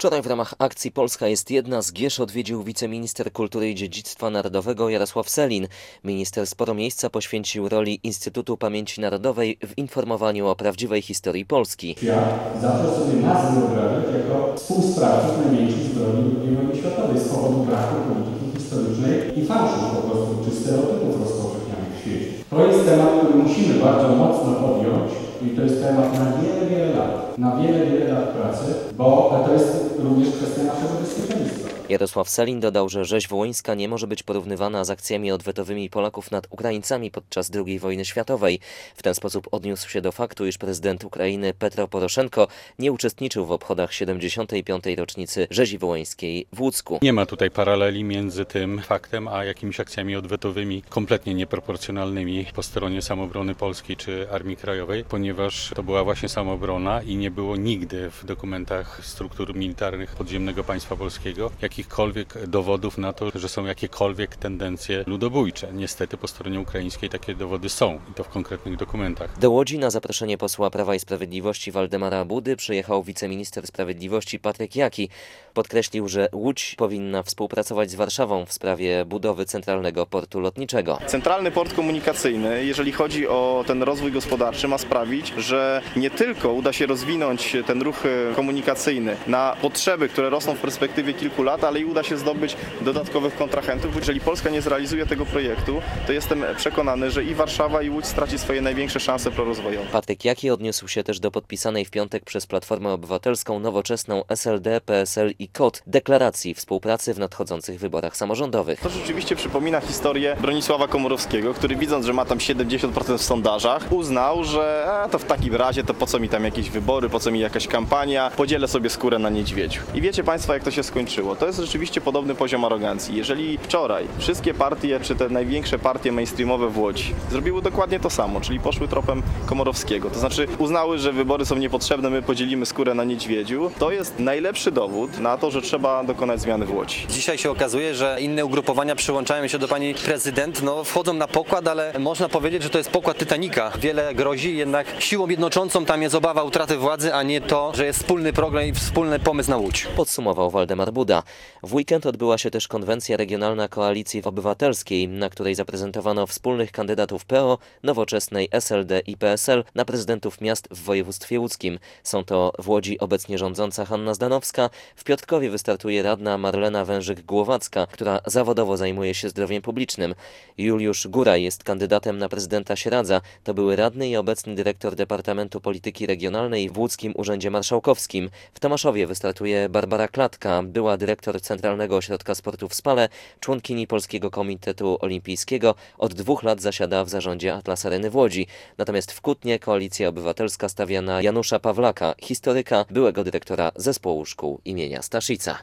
Wczoraj w ramach akcji Polska jest jedna z Gierz odwiedził wiceminister kultury i dziedzictwa narodowego Jarosław Sellin. Minister sporo miejsca poświęcił roli Instytutu Pamięci Narodowej w informowaniu o prawdziwej historii Polski. Świat zaczął sobie nas wyobrażać jako współsprawców największych zbrodni II wojny światowej z powodu braku polityki historycznej i fałszu po prostu, czy stereotypów rozpowszechnianych w świecie. To jest temat, który musimy bardzo mocno podjąć i to jest temat na wiele lat. Na wiele lat pracy, bo to jest również kwestia naszego bezpieczeństwa. Jarosław Sellin dodał, że rzeź wołyńska nie może być porównywana z akcjami odwetowymi Polaków nad Ukraińcami podczas II wojny światowej. W ten sposób odniósł się do faktu, iż prezydent Ukrainy Petro Poroszenko nie uczestniczył w obchodach 75. rocznicy rzezi wołyńskiej w Łódzku. Nie ma tutaj paraleli między tym faktem, a jakimiś akcjami odwetowymi kompletnie nieproporcjonalnymi po stronie Samobrony Polskiej czy Armii Krajowej, ponieważ to była właśnie samobrona i nie było nigdy w dokumentach struktur militarnych podziemnego państwa polskiego jakichkolwiek dowodów na to, że są jakiekolwiek tendencje ludobójcze. Niestety po stronie ukraińskiej takie dowody są i to w konkretnych dokumentach. Do Łodzi na zaproszenie posła Prawa i Sprawiedliwości Waldemara Budy przyjechał wiceminister sprawiedliwości Patryk Jaki. Podkreślił, że Łódź powinna współpracować z Warszawą w sprawie budowy centralnego portu lotniczego. Centralny port komunikacyjny, jeżeli chodzi o ten rozwój gospodarczy, ma sprawić, że nie tylko uda się rozwinąć ten ruch komunikacyjny na potrzeby, które rosną w perspektywie kilku lat, ale i uda się zdobyć dodatkowych kontrahentów. Jeżeli Polska nie zrealizuje tego projektu, to jestem przekonany, że i Warszawa, i Łódź straci swoje największe szanse prorozwojowe. Patryk Jaki odniósł się też do podpisanej w piątek przez Platformę Obywatelską, Nowoczesną, SLD, PSL i KOT deklaracji współpracy w nadchodzących wyborach samorządowych. To rzeczywiście przypomina historię Bronisława Komorowskiego, który widząc, że ma tam 70% w sondażach, uznał, że to w takim razie to po co mi tam jakieś wybory, po co mi jakaś kampania, podzielę sobie skórę na niedźwiedziu. I wiecie Państwo, jak to się skończyło. To jest rzeczywiście podobny poziom arogancji. Jeżeli wczoraj wszystkie partie, czy te największe partie mainstreamowe w Łodzi zrobiły dokładnie to samo, czyli poszły tropem Komorowskiego, to znaczy uznały, że wybory są niepotrzebne, my podzielimy skórę na niedźwiedziu, to jest najlepszy dowód na to, że trzeba dokonać zmiany w Łodzi. Dzisiaj się okazuje, że inne ugrupowania przyłączają się do pani prezydent, wchodzą na pokład, ale można powiedzieć, że to jest pokład Titanica. Wiele grozi, jednak siłą jednoczącą tam jest obawa utraty władzy, a nie to, że jest wspólny program i wspólny pomysł na Łódź. Podsumował Waldemar Buda. W weekend odbyła się też konwencja regionalna Koalicji Obywatelskiej, na której zaprezentowano wspólnych kandydatów PO, Nowoczesnej, SLD i PSL na prezydentów miast w województwie łódzkim. Są to w Łodzi obecnie rządząca Hanna Zdanowska, w Piotrkowie wystartuje radna Marlena Wężyk-Głowacka, która zawodowo zajmuje się zdrowiem publicznym. Juliusz Góraj jest kandydatem na prezydenta Sieradza. To były radny i obecny dyrektor Departamentu Polityki Regionalnej w Łódzkim Urzędzie Marszałkowskim. W Tomaszowie wystartuje Barbara Klatka, była dyrektor Centralnego Ośrodka Sportu w Spale, członkini Polskiego Komitetu Olimpijskiego, od 2 lat zasiada w zarządzie Atlas Areny w Łodzi. Natomiast w Kutnie Koalicja Obywatelska stawia na Janusza Pawlaka, historyka, byłego dyrektora Zespołu Szkół imienia Staszica.